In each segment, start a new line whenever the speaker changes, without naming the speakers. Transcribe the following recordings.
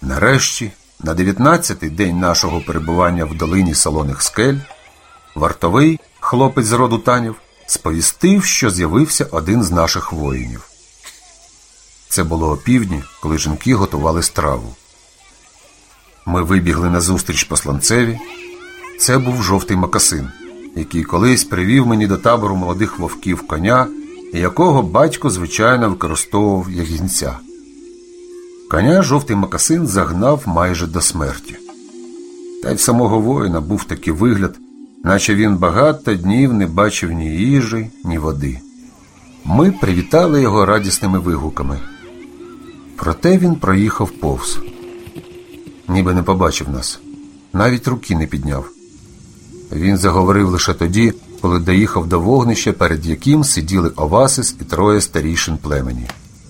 Нарешті, на 19-й день нашого перебування в долині Солоних скель, вартовий, хлопець з роду Танів, сповістив, що з'явився один з наших воїнів. Це було опівдні, коли жінки готували страву. Ми вибігли назустріч посланцеві. Це був жовтий мокасин, який колись привів мені до табору молодих вовків коня, якого батько, звичайно, використовував як гінця. Коня жовтий мокасин загнав майже до смерті. Та й в самого воїна був такий вигляд, наче він багато днів не бачив ні їжі, ні води. Ми привітали його радісними вигуками. Проте він проїхав повз. Ніби не побачив нас. Навіть руки не підняв. Він заговорив лише тоді, коли доїхав до вогнища, перед яким сиділи Овасис і троє старійшин племені.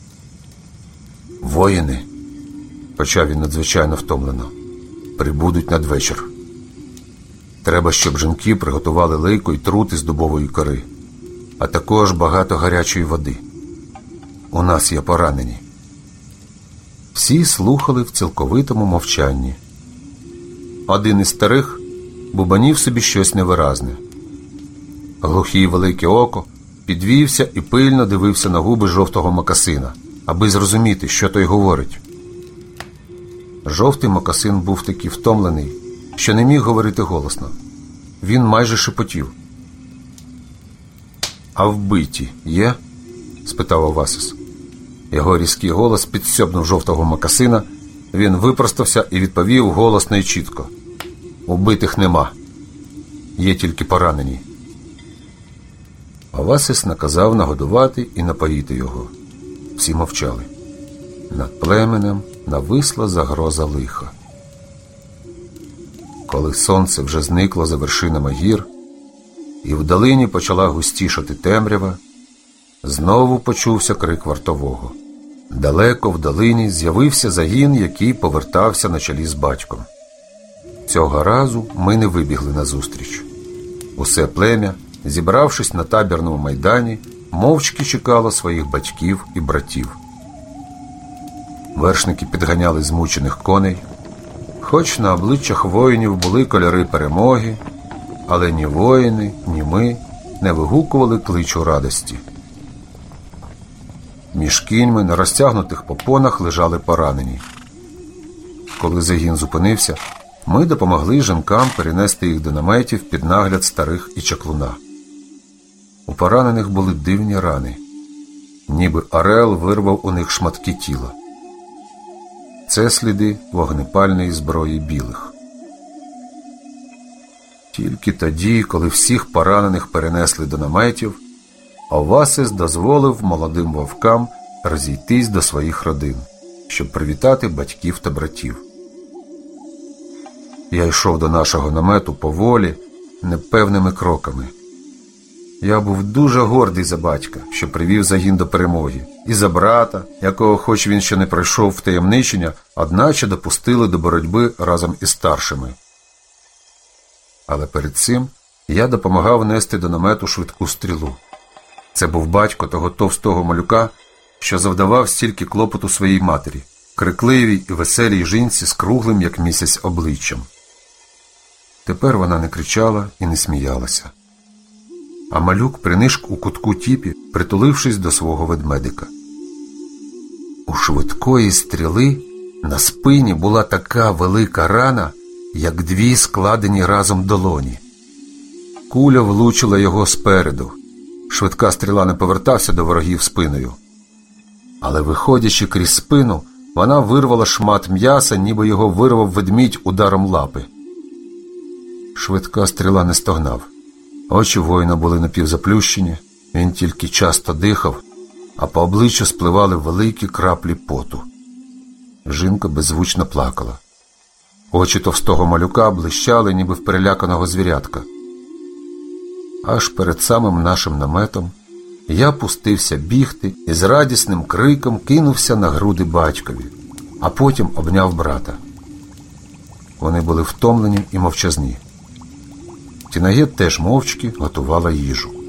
«Воїни», – почав він надзвичайно втомлено, – «прибудуть надвечір. Треба, щоб жінки приготували лейку й трут із дубової кори, а також багато гарячої води. У нас є поранені». Всі слухали в цілковитому мовчанні. Один із старих бубанів собі щось невиразне. Глухий велике око підвівся і пильно дивився на губи жовтого мокасина, аби зрозуміти, що той говорить. Жовтий мокасин був такий втомлений, що не міг говорити голосно. Він майже шепотів. «А вбиті є?» – спитав Овасис. Його різкий голос підсьобнув жовтого мокасина. Він випростався і відповів голосно і чітко. «Убитих нема. Є тільки поранені». Овасис наказав нагодувати і напоїти його. Всі мовчали. Над племенем нависла загроза лиха. Коли сонце вже зникло за вершинами гір, і в долині почала густішати темрява, знову почувся крик вартового. Далеко в долині з'явився загін, який повертався на чолі з батьком. Цього разу ми не вибігли назустріч. Усе плем'я, зібравшись на табірному майдані, мовчки чекало своїх батьків і братів. Вершники підганяли змучених коней. Хоч на обличчях воїнів були кольори перемоги, але ні воїни, ні ми не вигукували кличу радості. Між кіньми на розтягнутих попонах лежали поранені. Коли загін зупинився, ми допомогли жінкам перенести їх до наметів під нагляд старих і чаклуна. У поранених були дивні рани, ніби орел вирвав у них шматки тіла. Це сліди вогнепальної зброї білих. Тільки тоді, коли всіх поранених перенесли до наметів, Овасис дозволив молодим вовкам розійтись до своїх родин, щоб привітати батьків та братів. Я йшов до нашого намету поволі, непевними кроками. Я був дуже гордий за батька, що привів загін до перемоги, і за брата, якого, хоч він ще не пройшов втаємничення, одначе допустили до боротьби разом із старшими. Але перед цим я допомагав нести до намету швидку стрілу. Це був батько того товстого малюка, що завдавав стільки клопоту своїй матері, крикливій і веселій жінці з круглим, як місяць, обличчям. Тепер вона не кричала і не сміялася. А малюк принишк у кутку тіпі, притулившись до свого ведмедика. У швидкої стріли на спині була така велика рана, як дві складені разом долоні. Куля влучила його спереду. Швидка стріла не повертався до ворогів спиною. Але, виходячи крізь спину, вона вирвала шмат м'яса, ніби його вирвав ведмідь ударом лапи. Швидка стріла не стогнав. Очі воїна були напівзаплющені, він тільки часто дихав, а по обличчю спливали великі краплі поту. Жінка беззвучно плакала. Очі товстого малюка блищали, ніби в переляканого звірятка. Аж перед самим нашим наметом я пустився бігти і з радісним криком кинувся на груди батькові, а потім обняв брата. Вони були втомлені і мовчазні. Тінагет теж мовчки готувала їжу.